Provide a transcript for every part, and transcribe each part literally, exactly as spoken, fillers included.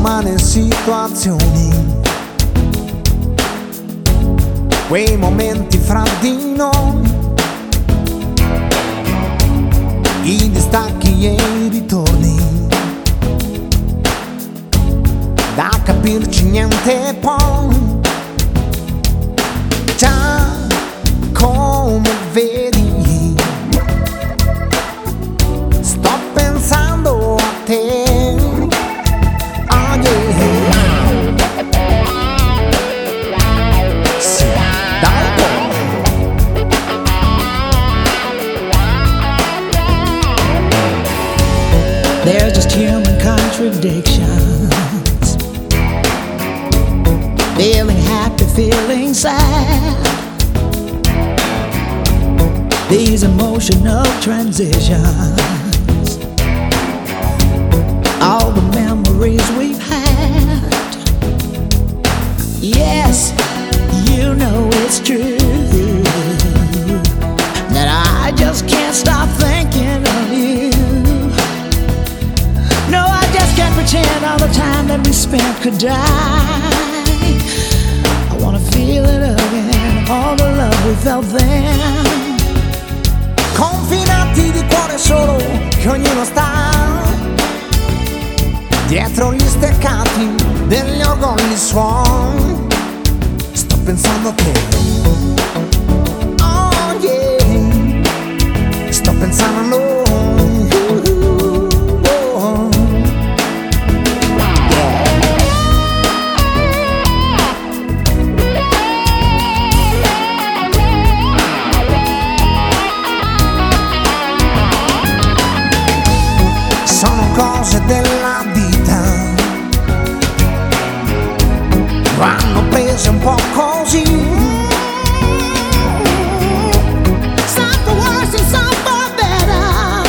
umane situazioni, quei momenti fra di noi, i distacchi e i ritorni, da capirci niente poi. Già come vedi, sto pensando a te. Oh yeah. Sì, da un po'. There's just human contradictions. Feeling happy, feeling sad. These emotional transitions, all the memories we've had. Yes, you know it's true that I just can't stop thinking of you. No, I just can't pretend all the time that we spent could die. I wanna feel it again, all the love we felt then. Confinati di cuore solo, che ognuno sta dietro gli steccati degli orgogli suon. Sto pensando a te. Oh yeah. Sto pensando a noi. Cose della vita vanno prese un po' così. Some for worse and some for better,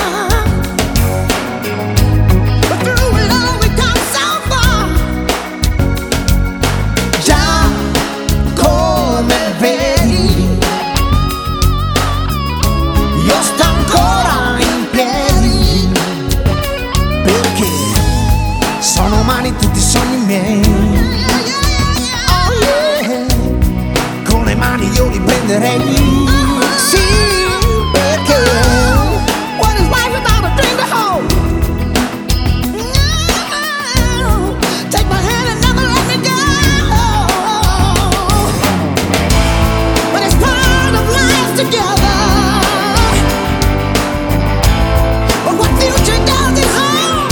but through it all we come so far. Già come vedi, io sto ancora in piedi, perché sono umani tutti i sogni miei. Oh yeah. Con le mani io li prenderei. Sì, perché What is life without a dream to hold? No, take my hand and never let me go. But it's part of life together. But what future does it hold?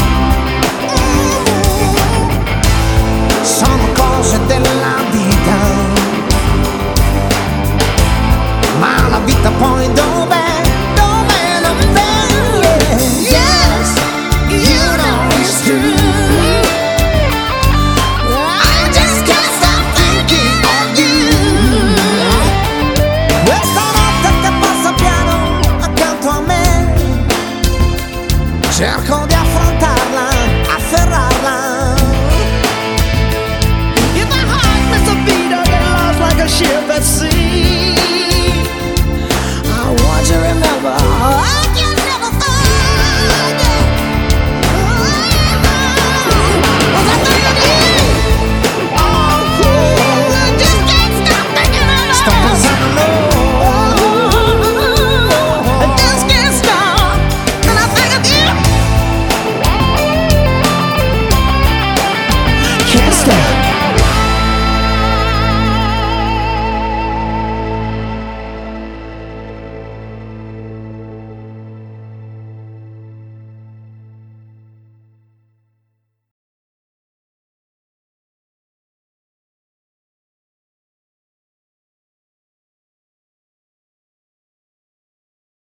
sono cose della vita, ma la vita poi dov'è? Dov'è? Dov'è? Yeah. Yes, you know it's true. I just can't stop thinking of you. Questa notte che passa piano accanto a me, cerco di